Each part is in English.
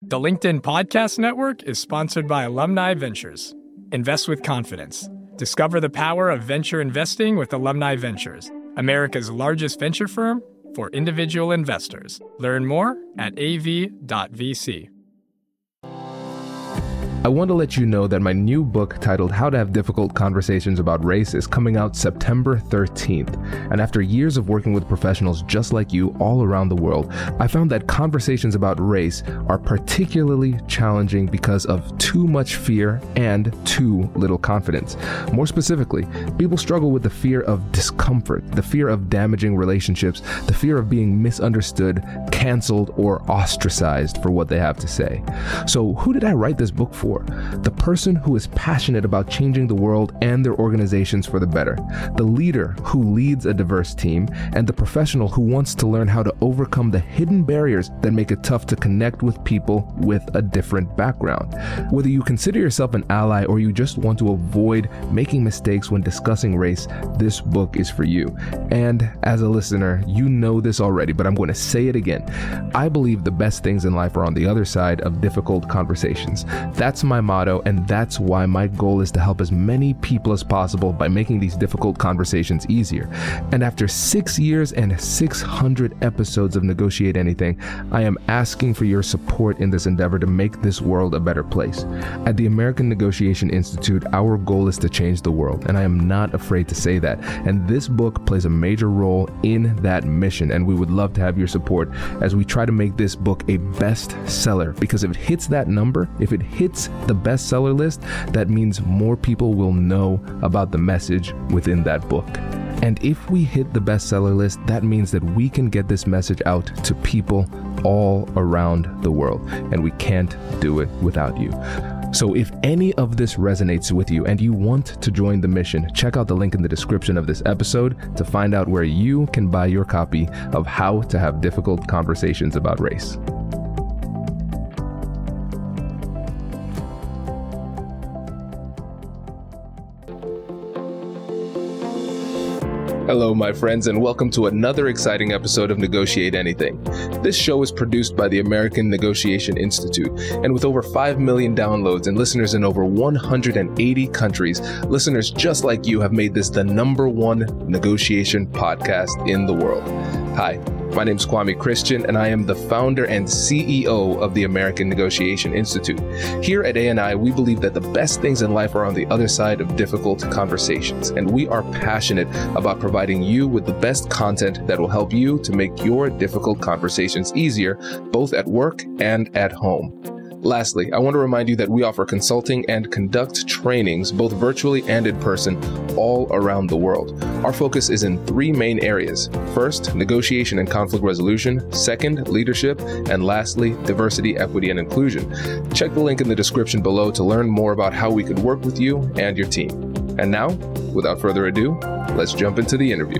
The LinkedIn Podcast Network is sponsored by Alumni Ventures. Invest with confidence. Discover the power of venture investing with Alumni Ventures, America's largest venture firm for individual investors. Learn more at av.vc. I want to let you know that my new book titled How to Have Difficult Conversations About Race is coming out September 13th. And after years of working with professionals just like you all around the world, I found that conversations about race are particularly challenging because of too much fear and too little confidence. More specifically, people struggle with the fear of discomfort, the fear of damaging relationships, the fear of being misunderstood, canceled, or ostracized for what they have to say. So who did I write this book for? The person who is passionate about changing the world and their organizations for the better, the leader who leads a diverse team, and the professional who wants to learn how to overcome the hidden barriers that make it tough to connect with people with a different background. Whether you consider yourself an ally or you just want to avoid making mistakes when discussing race, this book is for you. And as a listener, you know this already, but I'm going to say it again. I believe the best things in life are on the other side of difficult conversations. That's my motto, and that's why my goal is to help as many people as possible by making these difficult conversations easier. And after 6 years and 600 episodes of Negotiate Anything, I am asking for your support in this endeavor to make this world a better place. At the American Negotiation Institute, our goal is to change the world, and I am not afraid to say that. And this book plays a major role in that mission, and we would love to have your support as we try to make this book a bestseller, because if it hits that number, if it hits the bestseller list, that means more people will know about the message within that book. And if we hit the bestseller list, that means that we can get this message out to people all around the world, and we can't do it without you. So if any of this resonates with you and you want to join the mission, check out the link in the description of this episode to find out where you can buy your copy of How to Have Difficult Conversations About Race. Hello, my friends, and welcome to another exciting episode of Negotiate Anything. This show is produced by the American Negotiation Institute, and with over 5 million downloads and listeners in over 180 countries, listeners just like you have made this the #1 negotiation podcast in the world. Hi, my name is Kwame Christian, and I am the founder and CEO of the American Negotiation Institute. Here at ANI, we believe that the best things in life are on the other side of difficult conversations, and we are passionate about providing you with the best content that will help you to make your difficult conversations easier, both at work and at home. Lastly, I want to remind you that we offer consulting and conduct trainings, both virtually and in person, all around the world. Our focus is in 3 main areas. First, negotiation and conflict resolution. Second, leadership. And lastly, diversity, equity, and inclusion. Check the link in the description below to learn more about how we could work with you and your team. And now, without further ado, let's jump into the interview.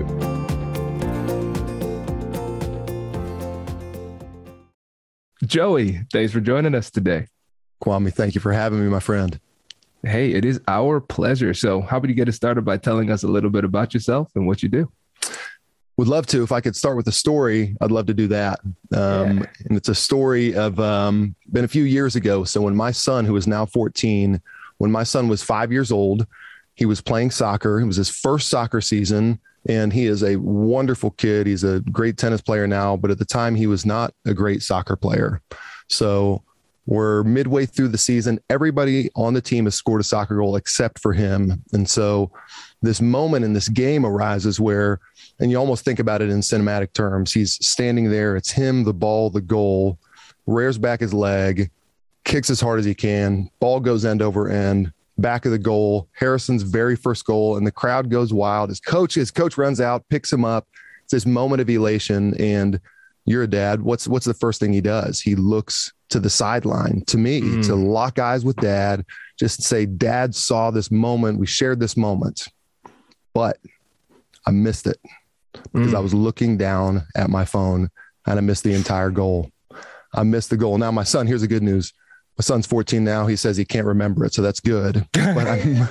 Joey, thanks for joining us today. Kwame, thank you for having me, my friend. Hey, it is our pleasure. So how about you get us started by telling us a little bit about yourself and what you do? Would love to. If I could start with a story, I'd love to do that. And it's a story of been a few years ago. So when my son, who is now 14, when my son was 5 years old, he was playing soccer. It was his first soccer season. And he is a wonderful kid. He's a great tennis player now, but at the time he was not a great soccer player. So we're midway through the season. Everybody on the team has scored a soccer goal except for him. And so this moment in this game arises where, and you almost think about it in cinematic terms, he's standing there. It's him, the ball, the goal, rears back his leg, kicks as hard as he can. Ball goes end over end. Back of the goal, Harrison's very first goal, and the crowd goes wild. His coach runs out, picks him up. It's this moment of elation, and you're a dad. What's the first thing he does? He looks to the sideline, to me, to lock eyes with dad, just say, Dad saw this moment. We shared this moment, but I missed it because I was looking down at my phone and I missed the entire goal. I missed the goal. Now, my son, here's the good news. My son's 14 now. He says he can't remember it, so that's good. But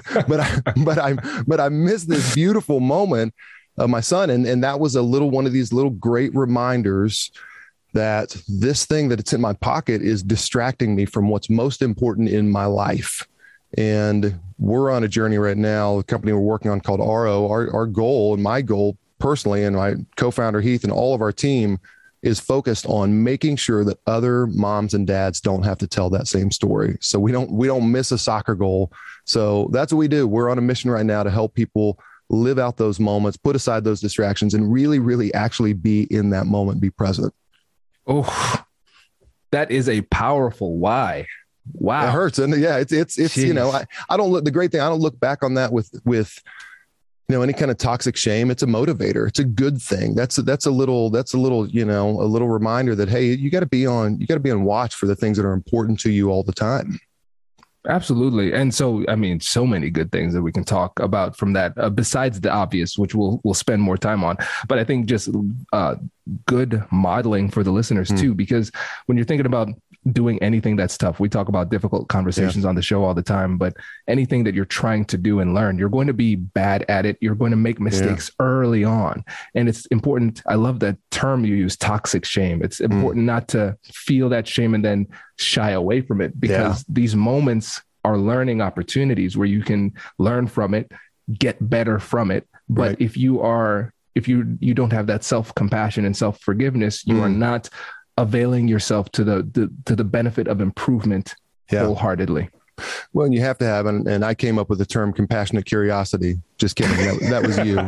I missed this beautiful moment of my son, and that was one of these little great reminders that this thing that it's in my pocket is distracting me from what's most important in my life. And we're on a journey right now, the company we're working on called RO. Our goal, and my goal personally, and my co-founder Heath and all of our team, is focused on making sure that other moms and dads don't have to tell that same story. So we don't miss a soccer goal. So that's what we do. We're on a mission right now to help people live out those moments, put aside those distractions, and really, really actually be in that moment, be present. Oh, that is a powerful why. Wow. It hurts. And yeah, it's, Jeez. You know, I don't look, the great thing, I don't look back on that with, you know, any kind of toxic shame. It's a motivator. It's a good thing. That's a little, you know, a little reminder that, hey, you got to be on watch for the things that are important to you all the time. Absolutely. And so, I mean, so many good things that we can talk about from that, besides the obvious, which we'll spend more time on. But I think just good modeling for the listeners too, because when you're thinking about doing anything that's tough, we talk about difficult conversations on the show all the time, but anything that you're trying to do and learn, you're going to be bad at it. You're going to make mistakes early on. And it's important. I love that term you use, toxic shame. It's important not to feel that shame and then shy away from it, because these moments are learning opportunities where you can learn from it, get better from it. But if you don't have that self-compassion and self-forgiveness, you are not availing yourself to the benefit of improvement wholeheartedly. Well, and you have to have, and I came up with the term compassionate curiosity. Just kidding. That was you.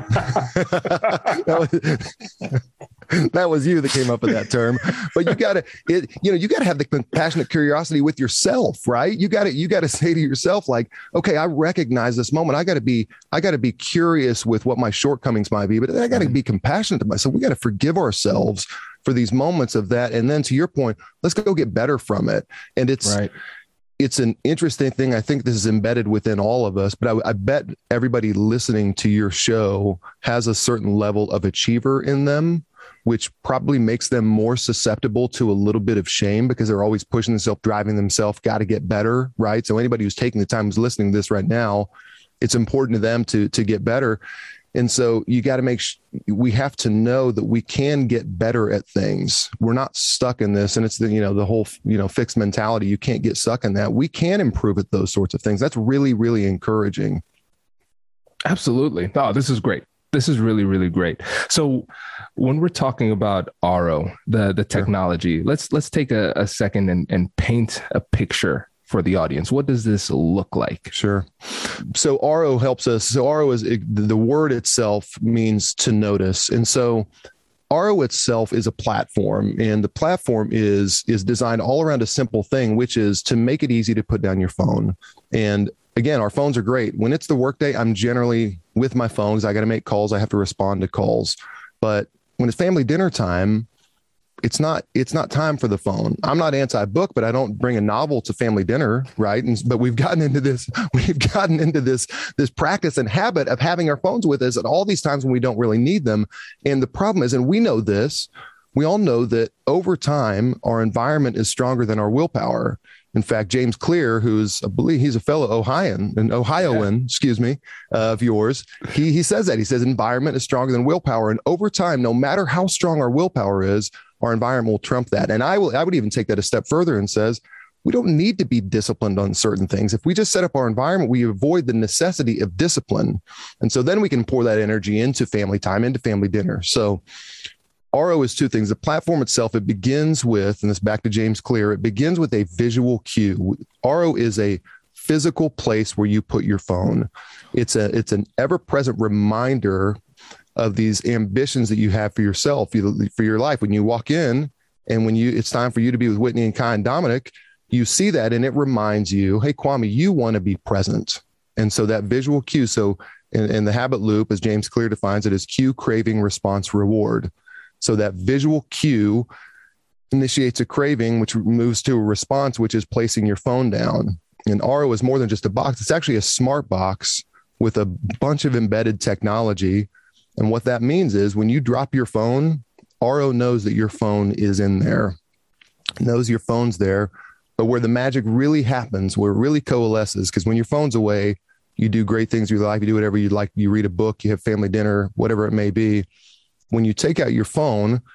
That was you that came up with that term. But you got to have the compassionate curiosity with yourself, right? You got to say to yourself, like, okay, I recognize this moment. I got to be curious with what my shortcomings might be, but I got to be compassionate to myself. We got to forgive ourselves for these moments of that. And then to your point, let's go get better from it. And it's an interesting thing. I think this is embedded within all of us, but I bet everybody listening to your show has a certain level of achiever in them, which probably makes them more susceptible to a little bit of shame because they're always pushing themselves, driving themselves, got to get better, right? So anybody who's taking the time, who's listening to this right now, it's important to them to get better. And so you got to we have to know that we can get better at things. We're not stuck in this. And it's the whole, fixed mentality. You can't get stuck in that. We can improve at those sorts of things. That's really, really encouraging. Absolutely. Oh, this is great. This is really, really great. So when we're talking about RO, the technology, let's take a second and paint a picture for the audience. What does this look like? Sure. So RO helps us. So RO is the word itself means to notice. And so RO itself is a platform, and the platform is designed all around a simple thing, which is to make it easy to put down your phone. And again, our phones are great. When it's the workday, I'm generally with my phone because I got to make calls. I have to respond to calls. But when it's family dinner time, it's not time for the phone. I'm not anti-book, but I don't bring a novel to family dinner, right? But we've gotten into this practice and habit of having our phones with us at all these times when we don't really need them. And the problem is, and we know this, we all know that over time, our environment is stronger than our willpower. In fact, James Clear, I believe he's a fellow Ohioan, of yours, he says that. He says environment is stronger than willpower. And over time, no matter how strong our willpower is, our environment will trump that. And I would even take that a step further and says, we don't need to be disciplined on certain things. If we just set up our environment, we avoid the necessity of discipline. And so then we can pour that energy into family time, into family dinner. So RO is two things. The platform itself, it begins with, and this back to James Clear, it begins with a visual cue. RO is a physical place where you put your phone. It's an ever-present reminder of these ambitions that you have for yourself, for your life. When you walk in and it's time for you to be with Whitney and Kai and Dominic, you see that and it reminds you, hey, Kwame, you want to be present. And so that visual cue, so in the habit loop, as James Clear defines it, is cue, craving, response, reward. So that visual cue initiates a craving, which moves to a response, which is placing your phone down. And RO is more than just a box. It's actually a smart box with a bunch of embedded technology. And what that means is when you drop your phone, RO knows that your phone is in there, knows your phone's there. But where the magic really happens, where it really coalesces, because when your phone's away, you do great things with your life. You do whatever you'd like. You read a book, you have family dinner, whatever it may be. When you take out your phone,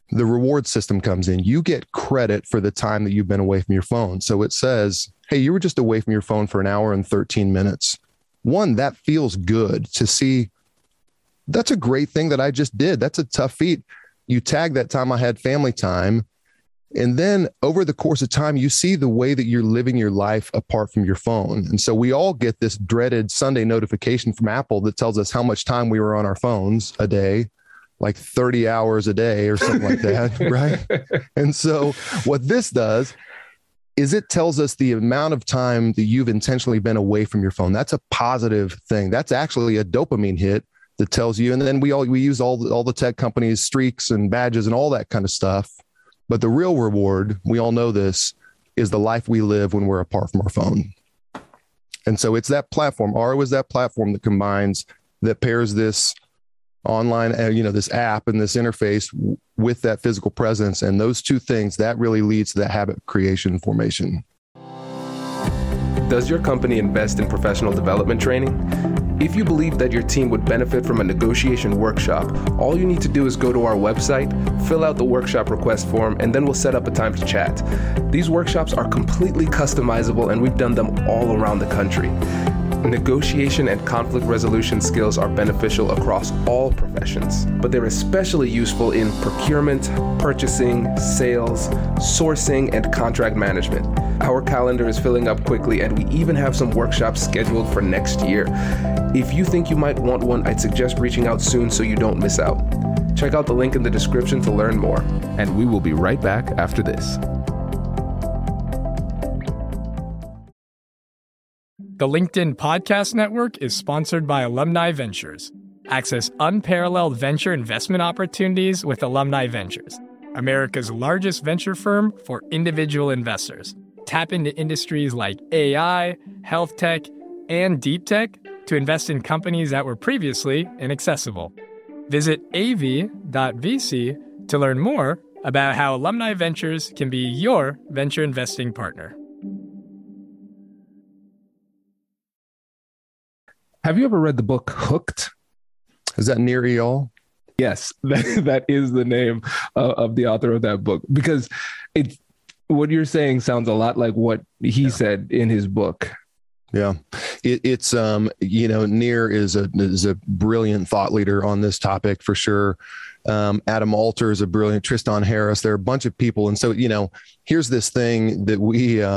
the reward system comes in. You get credit for the time that you've been away from your phone. So it says, hey, you were just away from your phone for an hour and 13 minutes. One, that feels good to see. That's a great thing that I just did. That's a tough feat. You tag that time I had family time. And then over the course of time, you see the way that you're living your life apart from your phone. And so we all get this dreaded Sunday notification from Apple that tells us how much time we were on our phones a day, like 30 hours a day or something like that, right? And so what this does is it tells us the amount of time that you've intentionally been away from your phone. That's a positive thing. That's actually a dopamine hit that tells you. And then we use all the tech companies, streaks and badges and all that kind of stuff. But the real reward, we all know this, is the life we live when we're apart from our phone. And so it's that platform. Auro is that platform that pairs this online, this app and this interface with that physical presence. And those two things, that really leads to that habit creation formation. Does your company invest in professional development training? If you believe that your team would benefit from a negotiation workshop, all you need to do is go to our website, fill out the workshop request form, and then we'll set up a time to chat. These workshops are completely customizable, and we've done them all around the country. Negotiation and conflict resolution skills are beneficial across all professions, but they're especially useful in procurement, purchasing, sales, sourcing, and contract management. Our calendar is filling up quickly, and we even have some workshops scheduled for next year. If you think you might want one, I'd suggest reaching out soon so you don't miss out. Check out the link in the description to learn more. And we will be right back after this. The LinkedIn Podcast Network is sponsored by Alumni Ventures. Access unparalleled venture investment opportunities with Alumni Ventures, America's largest venture firm for individual investors. Tap into industries like AI, health tech, and deep tech to invest in companies that were previously inaccessible. Visit av.vc to learn more about how Alumni Ventures can be your venture investing partner. Have you ever read the book Hooked? Is that Nir Eyal? Yes, that is the name of the author of that book, because what you're saying sounds a lot like what he said in his book. Yeah, it's Nir is a brilliant thought leader on this topic for sure. Adam Alter is a brilliant, Tristan Harris. There are a bunch of people, and so here's this thing that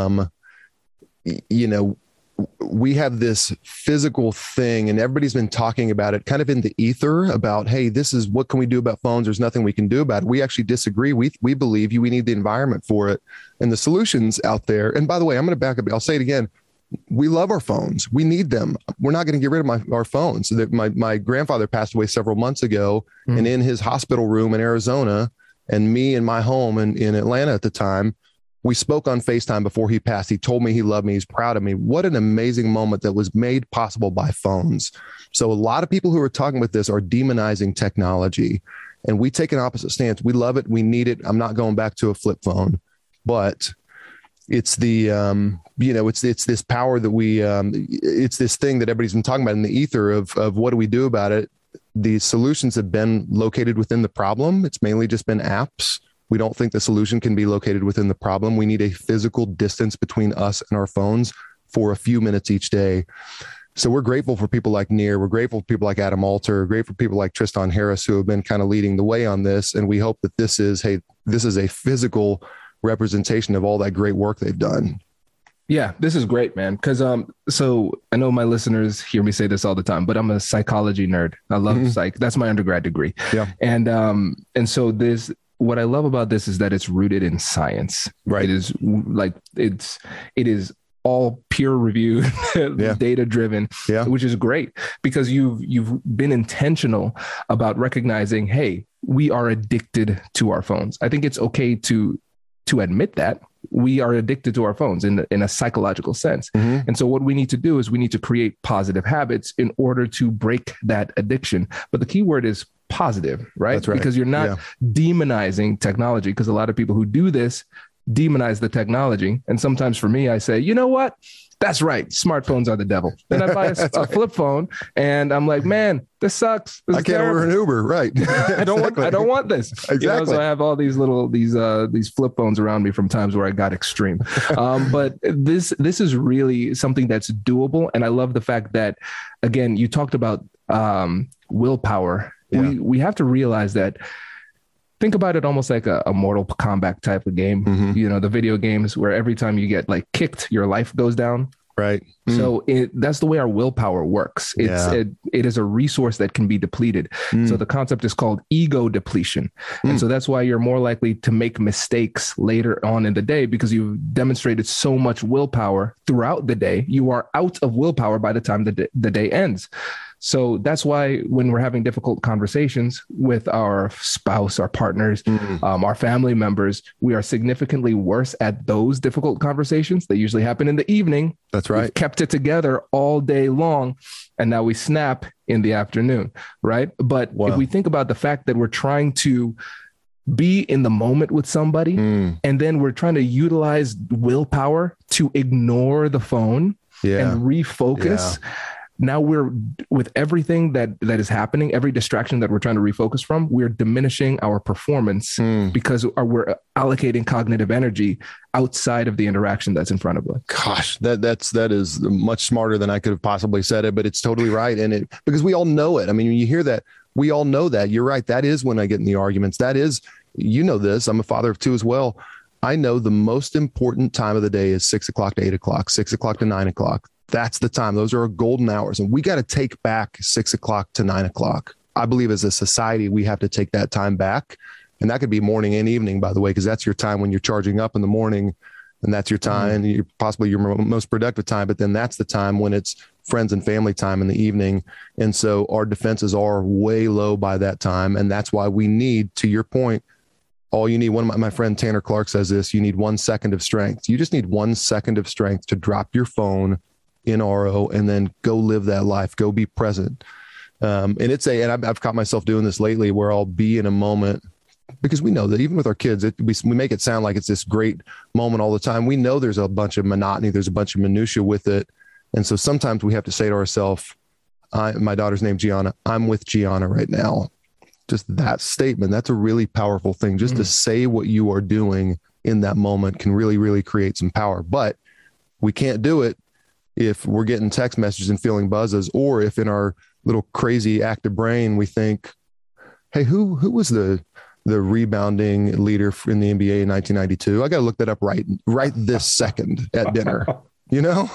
we have this physical thing, and everybody's been talking about it kind of in the ether about, hey, this is what can we do about phones? There's nothing we can do about it. We actually disagree. We believe we need the environment for it and the solutions out there. And by the way, I'm going to back up. I'll say it again. We love our phones. We need them. We're not going to get rid of our phones. My grandfather passed away several months ago, and in his hospital room in Arizona, and me in my home in Atlanta at the time, we spoke on FaceTime before he passed. He told me he loved me. He's proud of me. What an amazing moment that was made possible by phones. So a lot of people who are talking about this are demonizing technology, and we take an opposite stance. We love it. We need it. I'm not going back to a flip phone, but it's the, it's this power that it's this thing that everybody's been talking about in the ether of what do we do about it? The solutions have been located within the problem. It's mainly just been apps. We don't think the solution can be located within the problem. We need a physical distance between us and our phones for a few minutes each day. So we're grateful for people like Nir. We're grateful for people like Adam Alter. We're grateful for people like Tristan Harris who have been kind of leading the way on this. And we hope that this is a physical representation of all that great work they've done. Yeah, this is great, man. Because so I know my listeners hear me say this all the time, but I'm a psychology nerd. I love psych. That's my undergrad degree. Yeah, and so this. What I love about this is that it's rooted in science. Right. It is like it is all peer reviewed, data driven, which is great because you've been intentional about recognizing, hey, we are addicted to our phones. I think it's okay to admit that we are addicted to our phones in a psychological sense. And so what we need to do is we need to create positive habits in order to break that addiction. But the key word is positive, right? That's right. Because you're not demonizing technology, because a lot of people who do this demonize the technology. And sometimes for me, I say, you know what? That's right. Smartphones are the devil. Then I buy a flip phone and I'm like, man, this sucks. This I can't order an Uber. Right. I don't want this. Exactly. You know, so I have all these these flip phones around me from times where I got extreme. But this is really something that's doable. And I love the fact that, again, you talked about willpower. Yeah. We have to realize that. Think about it almost like a Mortal Kombat type of game. Mm-hmm. You know, the video games where every time you get like kicked, your life goes down. Right. So that's the way our willpower works. It is a resource that can be depleted. So the concept is called ego depletion. And so that's why you're more likely to make mistakes later on in the day, because you've demonstrated so much willpower throughout the day. You are out of willpower by the time the day ends. So that's why when we're having difficult conversations with our spouse, our partners, our family members, we are significantly worse at those difficult conversations. They usually happen in the evening. That's right. We've kept it together all day long, and now we snap in the afternoon, right? But if we think about the fact that we're trying to be in the moment with somebody, and then we're trying to utilize willpower to ignore the phone and refocus. Now we're, with everything that is happening, every distraction that we're trying to refocus from, we're diminishing our performance because we're allocating cognitive energy outside of the interaction that's in front of us. Gosh, that is much smarter than I could have possibly said it, but it's totally right. And because we all know it. I mean, when you hear that, we all know that. You're right. That is when I get in the arguments. That is, you know this, I'm a father of two as well. I know the most important time of the day is 6 o'clock to 8 o'clock, 6 o'clock to 9 o'clock. That's the time. Those are our golden hours. And we got to take back 6 o'clock to 9 o'clock. I believe as a society, we have to take that time back. And that could be morning and evening, by the way, because that's your time when you're charging up in the morning. And that's your time, possibly your most productive time. But then that's the time when it's friends and family time in the evening. And so our defenses are way low by that time. And that's why we need, to your point, all you need, one of my friend Tanner Clark says this, you need 1 second of strength. You just need 1 second of strength to drop your phone in RO and then go live that life, go be present. And I've caught myself doing this lately where I'll be in a moment, because we know that even with our kids, we make it sound like it's this great moment all the time. We know there's a bunch of monotony, there's a bunch of minutia with it. And so sometimes we have to say to ourselves, my daughter's named Gianna, I'm with Gianna right now. Just that statement, that's a really powerful thing. Just to say what you are doing in that moment can really, really create some power. But we can't do it if we're getting text messages and feeling buzzes, or if in our little crazy active brain, we think, hey, who was the rebounding leader in the NBA in 1992? I got to look that up right this second at dinner. You know,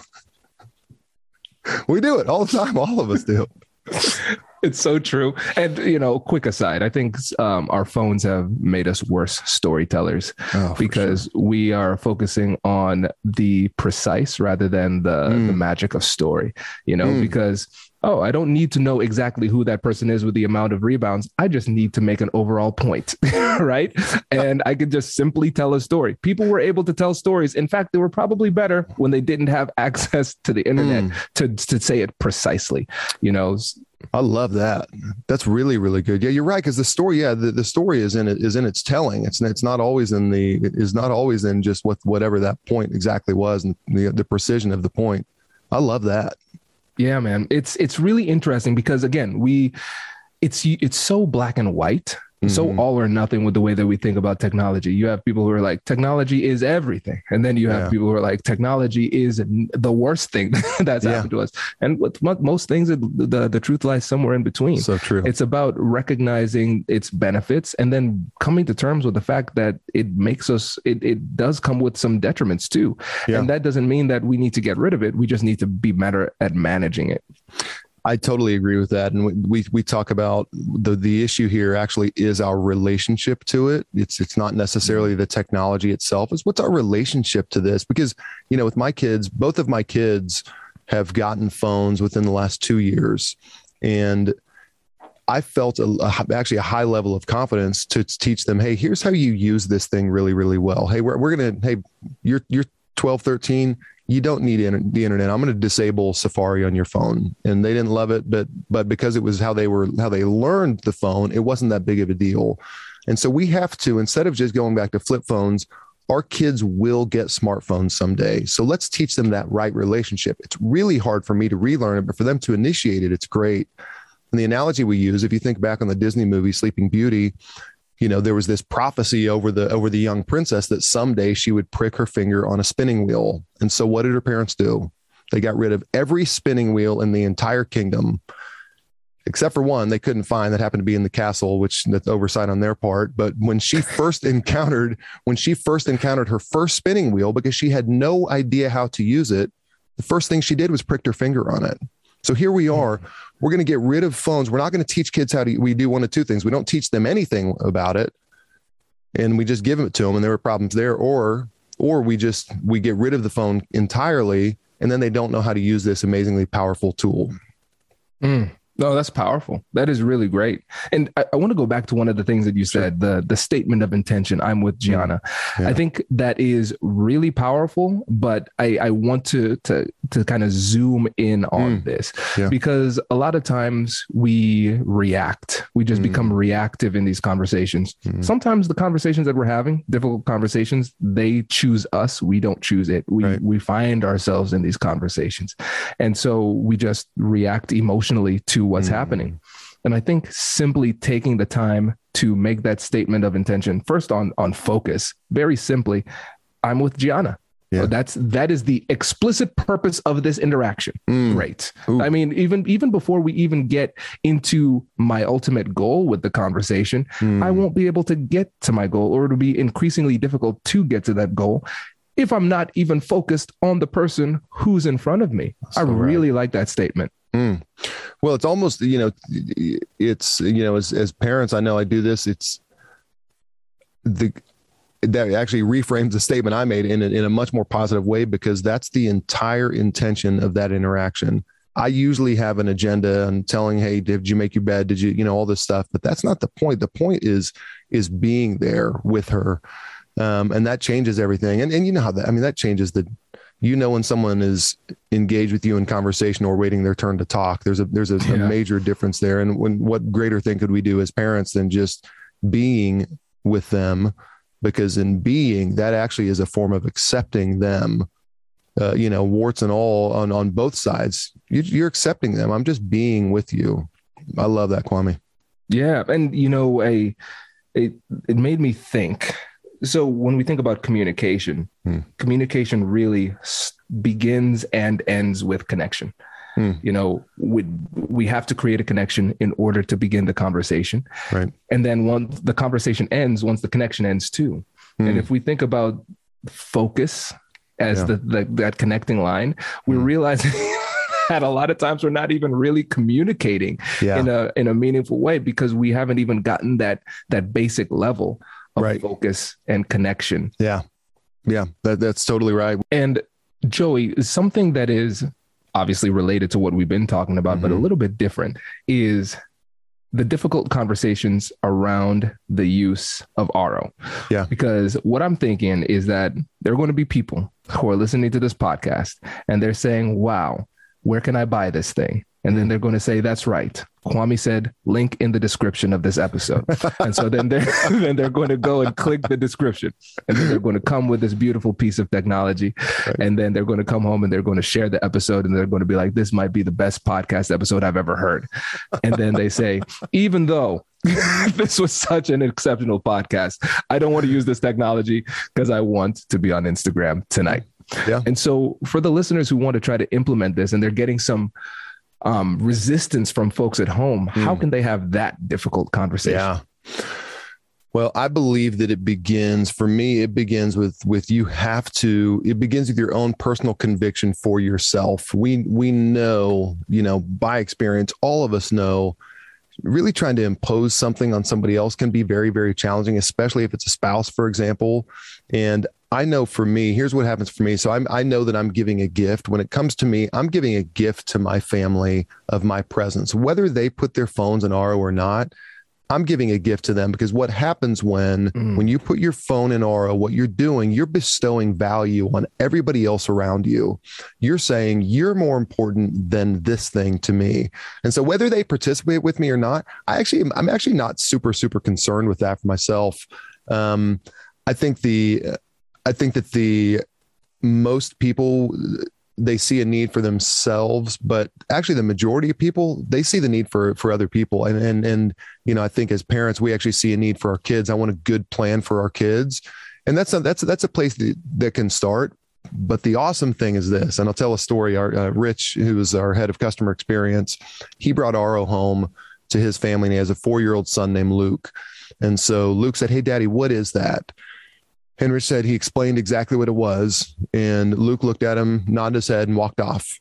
we do it all the time. All of us do. It's so true. And, you know, quick aside, I think our phones have made us worse storytellers because we are focusing on the precise rather than the magic of story, you know, because, I don't need to know exactly who that person is with the amount of rebounds. I just need to make an overall point, right? And I could just simply tell a story. People were able to tell stories. In fact, they were probably better when they didn't have access to the internet to say it precisely, you know. I love that. That's really, really good. Yeah, you're right. Because the story, the story is in its telling. It's not always in just whatever that point exactly was, and the precision of the point. I love that. Yeah, man. It's really interesting because, again, it's so black and white, so all or nothing with the way that we think about technology. You have people who are like, technology is everything. And then you have people who are like, technology is the worst thing that's happened to us. And with most things, the truth lies somewhere in between. So true. It's about recognizing its benefits and then coming to terms with the fact that it makes us, it does come with some detriments too. Yeah. And that doesn't mean that we need to get rid of it. We just need to be better at managing it. I totally agree with that. And we talk about the issue here actually is our relationship to it. It's not necessarily the technology itself. It's what's our relationship to this? Because, you know, with my kids, both of my kids have gotten phones within the last 2 years. And I felt actually a high level of confidence to teach them, hey, here's how you use this thing really, really well. Hey, you're 12, 13. You don't need the internet. I'm going to disable Safari on your phone. And they didn't love it, but because it was how they learned the phone, it wasn't that big of a deal. And so we have to, instead of just going back to flip phones, our kids will get smartphones someday. So let's teach them that right relationship. It's really hard for me to relearn it, but for them to initiate it, it's great. And the analogy we use, if you think back on the Disney movie Sleeping Beauty, there was this prophecy over the young princess that someday she would prick her finger on a spinning wheel. And so what did her parents do? They got rid of every spinning wheel in the entire kingdom, except for one they couldn't find that happened to be in the castle, which that's oversight on their part. But when she first encountered her first spinning wheel, because she had no idea how to use it, the first thing she did was pricked her finger on it. So here we are, we're going to get rid of phones. We're not going to teach kids we do one of two things. We don't teach them anything about it and we just give it to them and there were problems there, or we get rid of the phone entirely and then they don't know how to use this amazingly powerful tool. No, that's powerful. That is really great. And I want to go back to one of the things that you said, the statement of intention, I'm with Gianna. Yeah. I think that is really powerful, but I want to kind of zoom in on this because a lot of times we react. We just become reactive in these conversations. Sometimes the conversations that we're having, difficult conversations, they choose us. We don't choose it. We find ourselves in these conversations. And so we just react emotionally to what's happening. And I think simply taking the time to make that statement of intention first on focus, very simply, I'm with Gianna. Yeah. That is the explicit purpose of this interaction. Great. Ooh. I mean, even before we even get into my ultimate goal with the conversation, I won't be able to get to my goal, or it'll be increasingly difficult to get to that goal if I'm not even focused on the person who's in front of me. I really like that statement. Well, it's almost, it's, as parents, I know I do this. It's that actually reframes the statement I made in a much more positive way, because that's the entire intention of that interaction. I usually have an agenda and telling, hey, did you make your bed? Did you, all this stuff, but that's not the point. The point is being there with her. And that changes everything. And you know how that changes when someone is engaged with you in conversation or waiting their turn to talk, there's a major difference there. And what greater thing could we do as parents than just being with them? Because in being, that actually is a form of accepting them, warts and all on both sides. You're accepting them. I'm just being with you. I love that, Kwame. Yeah. And, it made me think. So when we think about communication, communication really begins and ends with connection. We have to create a connection in order to begin the conversation. Right. And then once the conversation ends, once the connection ends too. And if we think about focus as that connecting line, we're realizing that a lot of times we're not even really communicating in a meaningful way, because we haven't even gotten that basic level of focus and connection. Yeah. That's totally right. And Joey, something that is obviously related to what we've been talking about, but a little bit different, is the difficult conversations around the use of RO. Yeah. Because what I'm thinking is that there are going to be people who are listening to this podcast and they're saying, wow, where can I buy this thing? And then they're going to say, that's right. Kwame said, link in the description of this episode. And so then they're going to go and click the description. And then they're going to come with this beautiful piece of technology. Right. And then they're going to come home and they're going to share the episode. And they're going to be like, this might be the best podcast episode I've ever heard. And then they say, even though this was such an exceptional podcast, I don't want to use this technology because I want to be on Instagram tonight. Yeah. And so for the listeners who want to try to implement this and they're getting some resistance from folks at home, how can they have that difficult conversation? Yeah. Well, I believe that it begins with it begins with your own personal conviction for yourself. We know, by experience, all of us know, really trying to impose something on somebody else can be very, very challenging, especially if it's a spouse, for example. And I know for me, here's what happens for me. So I know that I'm giving a gift. When it comes to me, I'm giving a gift to my family of my presence, whether they put their phones in RO or not. I'm giving a gift to them, because what happens when you put your phone in RO, what you're doing, you're bestowing value on everybody else around you. You're saying you're more important than this thing to me. And so whether they participate with me or not, I'm actually not super, super concerned with that for myself. I think I think that most people, they see a need for themselves, but actually the majority of people, they see the need for other people. And, you know, I think as parents, we actually see a need for our kids. I want a good plan for our kids. And that's a place that can start. But the awesome thing is this, and I'll tell a story. Our Rich, who is our head of customer experience, he brought Aro home to his family, and he has a 4-year-old son named Luke. And so Luke said, "Hey, Daddy, what is that?" And Rich said he explained exactly what it was. And Luke looked at him, nodded his head, and walked off.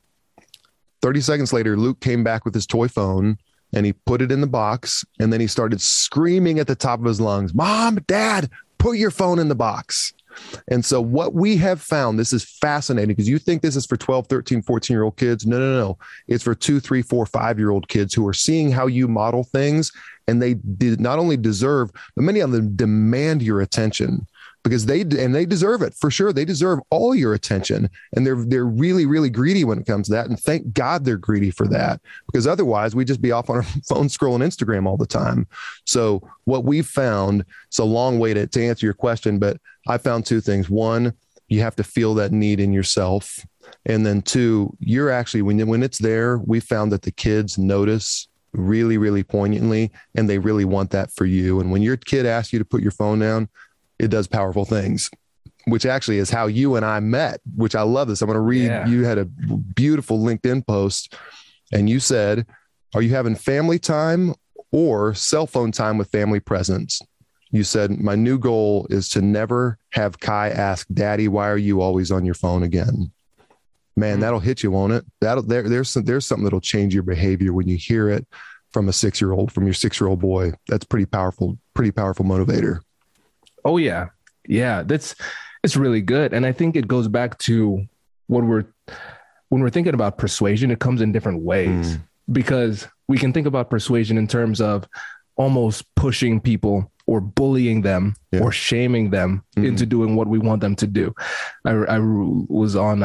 30 seconds later, Luke came back with his toy phone, and he put it in the box. And then he started screaming at the top of his lungs, "Mom, Dad, put your phone in the box." And so what we have found, this is fascinating, because you think this is for 12, 13, 14-year-old kids. No. It's for 2, 3, 4, 5-year-old kids who are seeing how you model things. And they did not only deserve, but many of them demand your attention, because they deserve it for sure. They deserve all your attention, and they're really, really greedy when it comes to that. And thank God they're greedy for that, because otherwise we'd just be off on our phone scrolling Instagram all the time. So what we've found, it's a long way to answer your question, but I found 2 things. 1, you have to feel that need in yourself. And then 2, you're actually, when it's there, we found that the kids notice really, really poignantly, and they really want that for you. And when your kid asks you to put your phone down, it does powerful things, which actually is how you and I met, which I love this. I'm going to read. Yeah. You had a beautiful LinkedIn post, and you said, "Are you having family time or cell phone time with family presence?" You said, "My new goal is to never have Kai ask, 'Daddy, why are you always on your phone again?'" Man, that'll hit you, won't it? There's something that'll change your behavior when you hear it from your 6-year-old boy. That's pretty powerful motivator. Oh yeah. Yeah. It's really good. And I think it goes back to when we're thinking about persuasion, it comes in different ways, because we can think about persuasion in terms of almost pushing people or bullying them or shaming them into doing what we want them to do. I was on,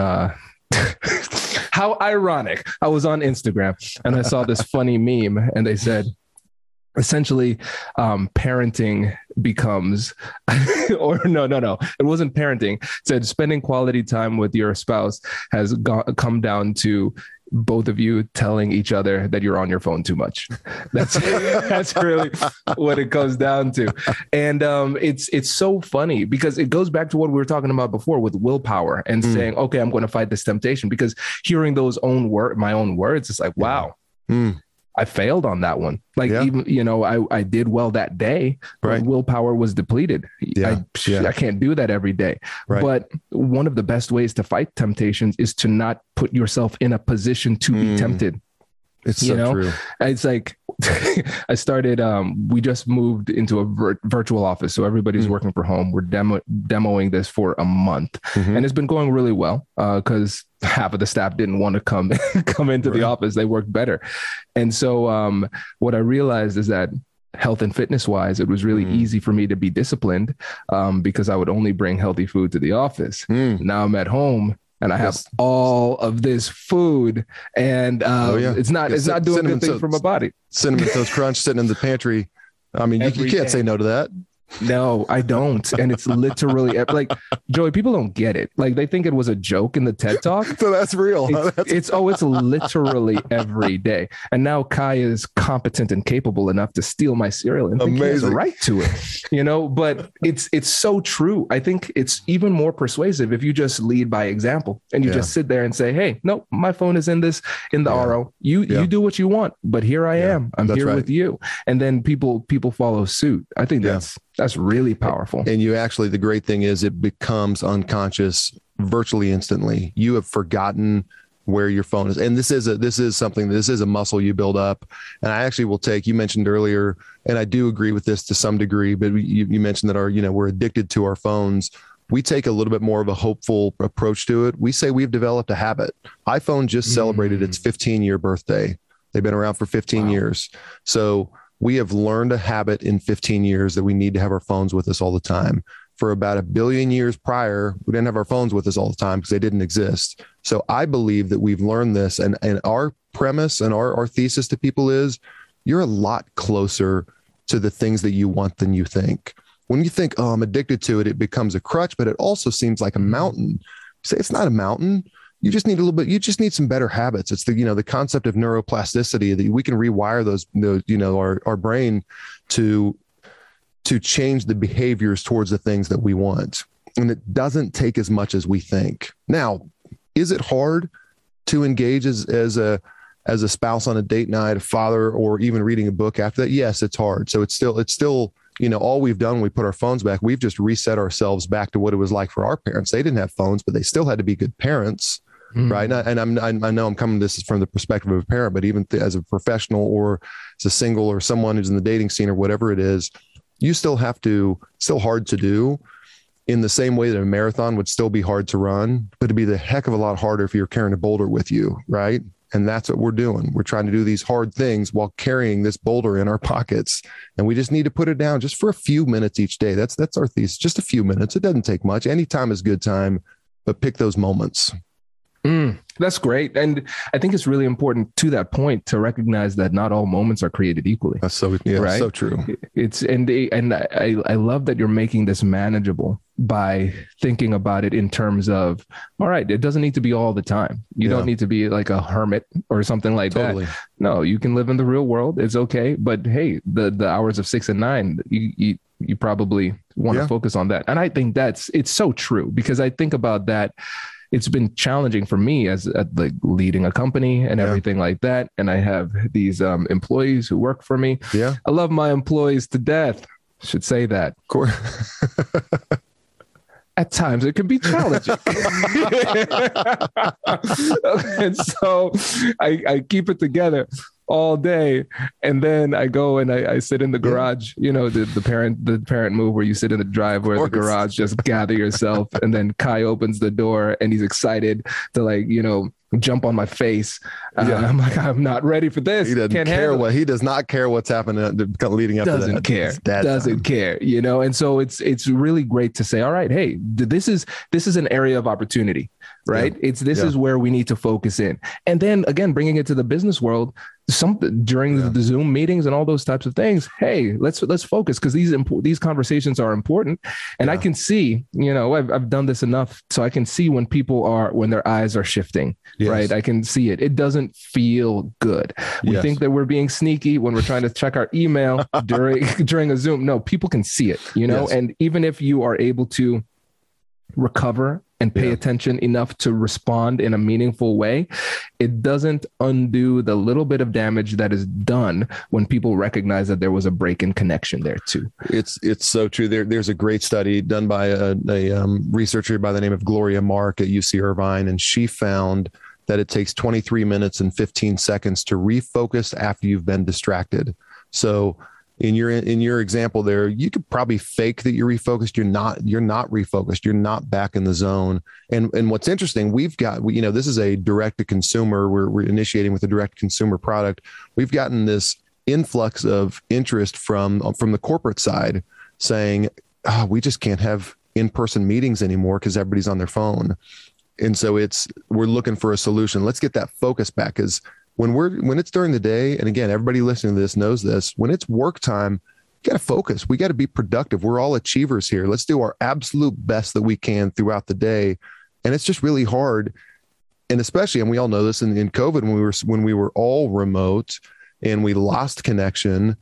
how ironic. I was on Instagram and I saw this funny meme, and they said, essentially, parenting becomes, or no, it wasn't parenting. It said spending quality time with your spouse has come down to both of you telling each other that you're on your phone too much. That's really what it comes down to. And it's so funny, because it goes back to what we were talking about before with willpower and saying, okay, I'm going to fight this temptation, because hearing those my own words, it's like, wow. I failed on that one. Even, I did well that day, but willpower was depleted. I can't do that every day. Right. But one of the best ways to fight temptations is to not put yourself in a position to be tempted. It's so true. It's like, I started, we just moved into a virtual office. So everybody's working from home. We're demoing this for a month, and it's been going really well, because half of the staff didn't want to come into the office. They worked better. And so what I realized is that health and fitness wise, it was really easy for me to be disciplined, because I would only bring healthy food to the office. Now I'm at home, and I have all of this food, and it's not doing good things for my body. Cinnamon Toast Crunch sitting in the pantry. I mean, you can't say no to that. No, I don't. And it's literally like, Joey, people don't get it. Like, they think it was a joke in the TED Talk. So that's real. It's literally every day. And now Kai is competent and capable enough to steal my cereal and think he has a right to it, but it's so true. I think it's even more persuasive if you just lead by example, and you just sit there and say, hey, no, my phone is in the RO. You do what you want, but here I am. I'm here with you. And then people follow suit. I think that's really powerful. And you actually, the great thing is it becomes unconscious virtually instantly. You have forgotten where your phone is. And this is a muscle you build up. And I actually will take, you mentioned earlier, and I do agree with this to some degree, but you mentioned that we're addicted to our phones. We take a little bit more of a hopeful approach to it. We say we've developed a habit. iPhone just celebrated its 15-year birthday. They've been around for 15 years. So we have learned a habit in 15 years that we need to have our phones with us all the time. For about 1 billion years prior, we didn't have our phones with us all the time because they didn't exist. So I believe that we've learned this, and our premise and our thesis to people is, you're a lot closer to the things that you want than you think. when you think, oh, I'm addicted to it, it becomes a crutch, but it also seems like a mountain. Say it's not a mountain. You just need a little bit, you just need some better habits. It's the concept of neuroplasticity, that we can rewire those our brain to change the behaviors towards the things that we want. And it doesn't take as much as we think. Now, is it hard to engage as a spouse on a date night, a father, or even reading a book after that? Yes, it's hard. So it's still, all we've done when we put our phones back, we've just reset ourselves back to what it was like for our parents. They didn't have phones, but they still had to be good parents. Right. And I know I'm coming this is from the perspective of a parent, but even as a professional or as a single or someone who's in the dating scene or whatever it is, you still hard to do in the same way that a marathon would still be hard to run, but it'd be the heck of a lot harder if you're carrying a boulder with you. Right. And that's what we're doing. We're trying to do these hard things while carrying this boulder in our pockets. And we just need to put it down just for a few minutes each day. That's our thesis. Just a few minutes. It doesn't take much. Any time is good time, but pick those moments. That's great. And I think it's really important to that point to recognize that not all moments are created equally. That's so true. I love that you're making this manageable by thinking about it in terms of, all right, it doesn't need to be all the time. You don't need to be like a hermit or something like that. No, you can live in the real world. It's okay. But hey, the hours of 6 and 9, you probably want to focus on that. And I think it's so true, because I think about that. It's been challenging for me as like leading a company and everything like that. And I have these employees who work for me. Yeah. I love my employees to death. Should say that. Of course. At times it can be challenging. And so I keep it together all day. And then I go and I sit in the garage, the parent move where you sit in the driveway, the garage, just gather yourself. And then Kai opens the door and he's excited to jump on my face. I'm like, I'm not ready for this. He does not care what's happening leading up to that. Doesn't care, And so it's really great to say, all right, hey, this is an area of opportunity, right? Yeah. This is where we need to focus in. And then again, bringing it to the business world, during the Zoom meetings and all those types of things. Hey, let's focus, because these conversations are important. And I can see, I've done this enough, so I can see when their eyes are shifting, right? I can see it. It doesn't feel good. We think that we're being sneaky when we're trying to check our email during a Zoom. No, people can see it, and even if you are able to recover and pay attention enough to respond in a meaningful way, it doesn't undo the little bit of damage that is done when people recognize that there was a break in connection there too. It's so true. There's a great study done by a researcher by the name of Gloria Mark at UC Irvine, and she found that it takes 23 minutes and 15 seconds to refocus after you've been distracted. So in your example there, you could probably fake that you're refocused. You're not refocused. You're not back in the zone. And what's interesting, this is a direct to consumer. We're initiating with a direct consumer product. We've gotten this influx of interest from the corporate side saying, we just can't have in-person meetings anymore because everybody's on their phone. And so we're looking for a solution. Let's get that focus back, because when it's during the day, and again, everybody listening to this knows this, when it's work time, you got to focus. We got to be productive. We're all achievers here. Let's do our absolute best that we can throughout the day. And it's just really hard. And especially, and we all know this in COVID, when we were all remote and we lost connection,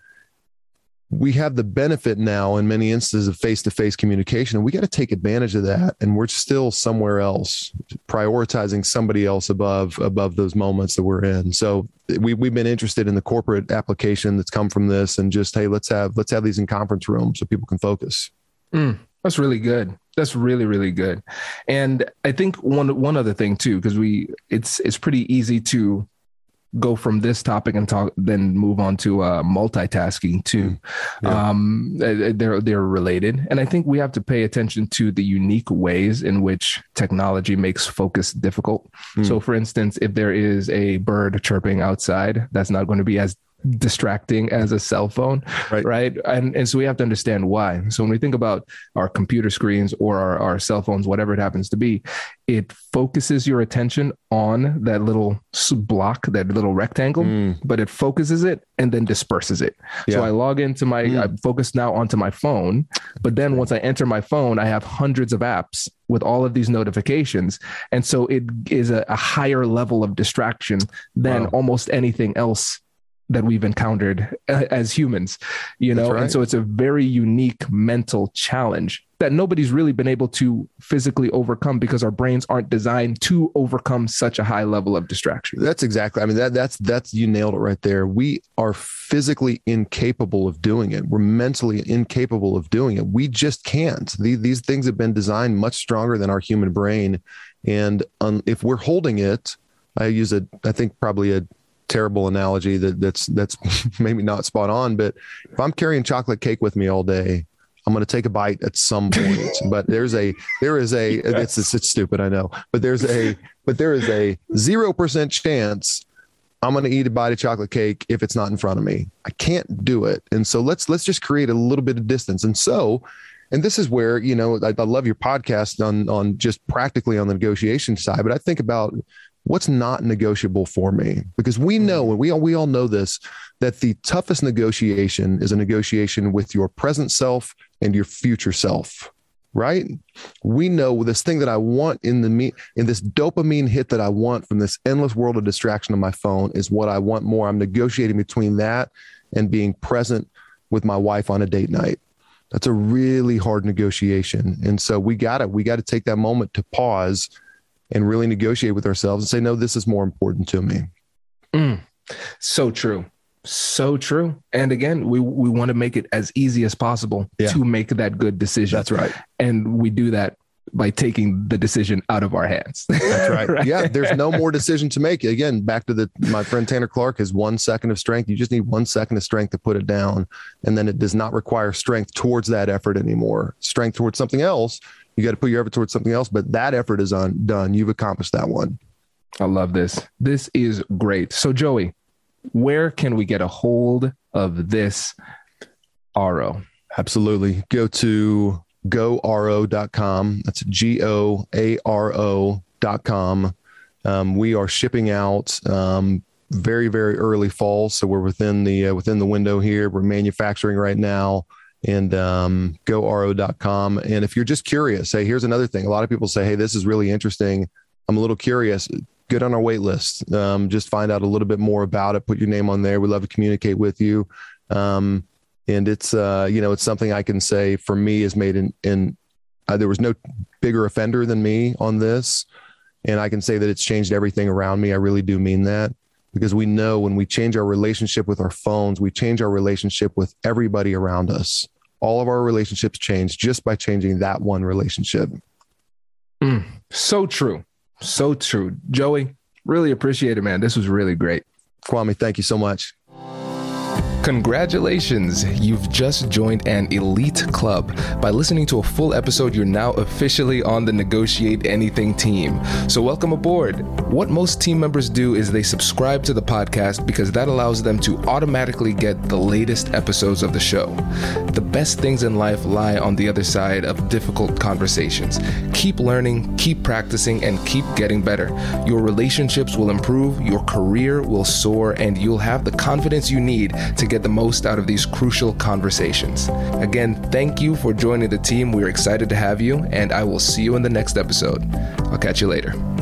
we have the benefit now in many instances of face-to-face communication, and we got to take advantage of that. And we're still somewhere else, prioritizing somebody else above those moments that we're in. So we've been interested in the corporate application that's come from this, and just, hey, let's have these in conference rooms so people can focus. That's really good. That's really, really good. And I think one other thing too, because it's pretty easy to go from this topic and then move on to multitasking too. They're related. And I think we have to pay attention to the unique ways in which technology makes focus difficult. So for instance, if there is a bird chirping outside, that's not going to be as distracting as a cell phone, right? And so we have to understand why. So when we think about our computer screens or our cell phones, whatever it happens to be, it focuses your attention on that little block, that little rectangle, but it focuses it and then disperses it. Yeah. So I log into I focus now onto my phone, but then once I enter my phone, I have hundreds of apps with all of these notifications. And so it is a higher level of distraction than almost anything else that we've encountered as humans, you know? Right. And so it's a very unique mental challenge that nobody's really been able to physically overcome because our brains aren't designed to overcome such a high level of distraction. That's exactly, I mean, that's, you nailed it right there. We are physically incapable of doing it. We're mentally incapable of doing it. We just can't. These things have been designed much stronger than our human brain. And if we're holding it, I think probably a terrible analogy that's maybe not spot on, but if I'm carrying chocolate cake with me all day, I'm going to take a bite at some point. But it's stupid, I know, but there is a 0% chance I'm going to eat a bite of chocolate cake if it's not in front of me. I can't do it. And so let's just create a little bit of distance. And this is where, you know, I love your podcast on just practically on the negotiation side, but I think about what's not negotiable for me, because we know, and we all know this, that the toughest negotiation is a negotiation with your present self and your future self, right? We know this thing that I want in this dopamine hit that I want from this endless world of distraction on my phone is what I want more. I'm negotiating between that and being present with my wife on a date night. That's a really hard negotiation. And so we got to take that moment to pause and really negotiate with ourselves and say, no, this is more important to me. So true. So true. And again, we want to make it as easy as possible to make that good decision. That's right. And we do that by taking the decision out of our hands. That's right. Right? Yeah. There's no more decision to make. Again, back to my friend Tanner Clark has 1 second of strength. You just need 1 second of strength to put it down. And then it does not require strength towards that effort anymore. Strength towards something else. You got to put your effort towards something else, but that effort is done. You've accomplished that one. I love this. This is great. So Joey, where can we get a hold of this RO? Absolutely. Go to GoRO.com. That's GOARO.com. We are shipping out very, very early fall. So we're within the window here. We're manufacturing right now. And GoRO.com. And if you're just curious, hey, here's another thing. A lot of people say, hey, this is really interesting. I'm a little curious. Get on our wait list. Just find out a little bit more about it. Put your name on there. We'd love to communicate with you. And it's, it's something I can say for me is made in there was no bigger offender than me on this. And I can say that it's changed everything around me. I really do mean that. Because we know when we change our relationship with our phones, we change our relationship with everybody around us. All of our relationships change just by changing that one relationship. So true. So true. Joey, really appreciate it, man. This was really great. Kwame, thank you so much. Congratulations, you've just joined an elite club. By listening to a full episode, you're now officially on the Negotiate Anything team. So welcome aboard. What most team members do is they subscribe to the podcast because that allows them to automatically get the latest episodes of the show. The best things in life lie on the other side of difficult conversations. Keep learning, keep practicing, and keep getting better. Your relationships will improve, your career will soar, and you'll have the confidence you need to get the most out of these crucial conversations. Again, thank you for joining the team. We're excited to have you, and I will see you in the next episode. I'll catch you later.